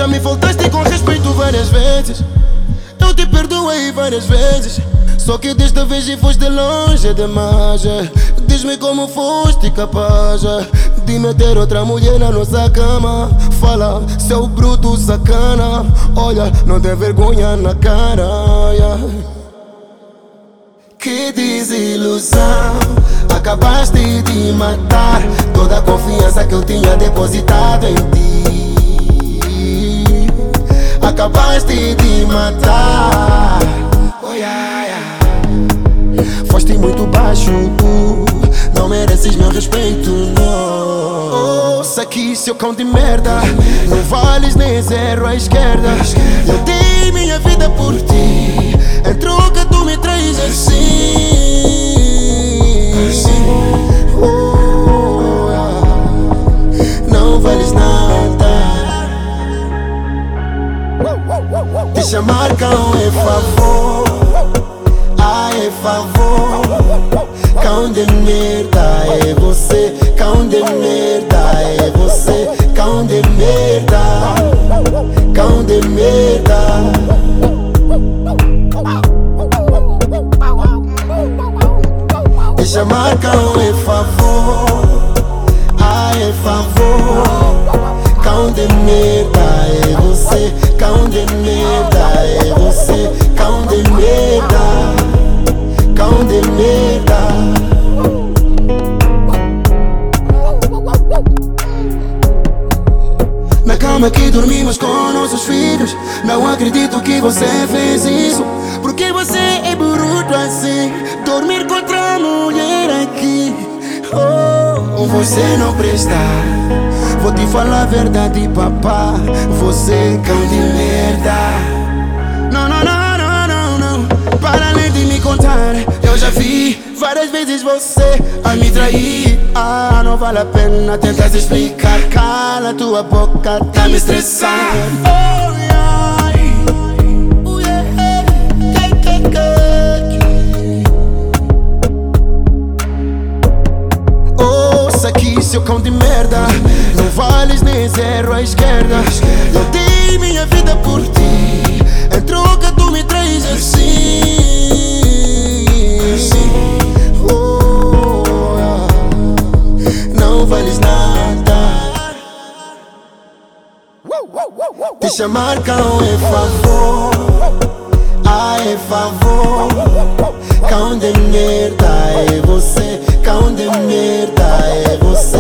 Já me faltaste com respeito várias vezes. Eu te perdoei várias vezes. Só que desta vez e foste longe demais. Diz-me como foste capaz de meter outra mulher na nossa cama. Fala, seu bruto sacana. Olha, não tem vergonha na cara. Que desilusão, acabaste de matar toda a confiança que eu tinha depositado em ti. Acabaste de matar. Oh, yeah, yeah. Foste muito baixo, não mereces meu respeito, não. Ouça aqui, seu cão de merda, não vales nem zero à esquerda. Eu dei minha vida por ti, em troca tu me traz assim. Oh, não vales nada. Te chamar cão é favor, é favor. Cão de merda é você, cão de merda é você, cão de merda, cão de merda. Te chamar cão é favor, é favor. Cão de merda é você, cão de merda é você, cão de merda, cão de merda. Na cama que dormimos com nossos filhos, não acredito que você fez isso. Porque você é bruto assim, dormir com outra mulher aqui. Oh, você não presta. Vou te falar a verdade, papá. Você é cão de merda. Não, não, não, não, não, não. Para além de me contar, eu já vi várias vezes você a me trair. Ah, não vale a pena tentar se explicar. Cala tua boca, tá me estressando. Oh, yeah. Oh, yeah. Ouça aqui, seu cão de merda, não vales nem zero à esquerda. Eu dei minha vida por ti, em troca tu me traz assim. Oh, não vales nada. Te chamar cão é favor, é favor. Cão de merda é você, cão de merda é você.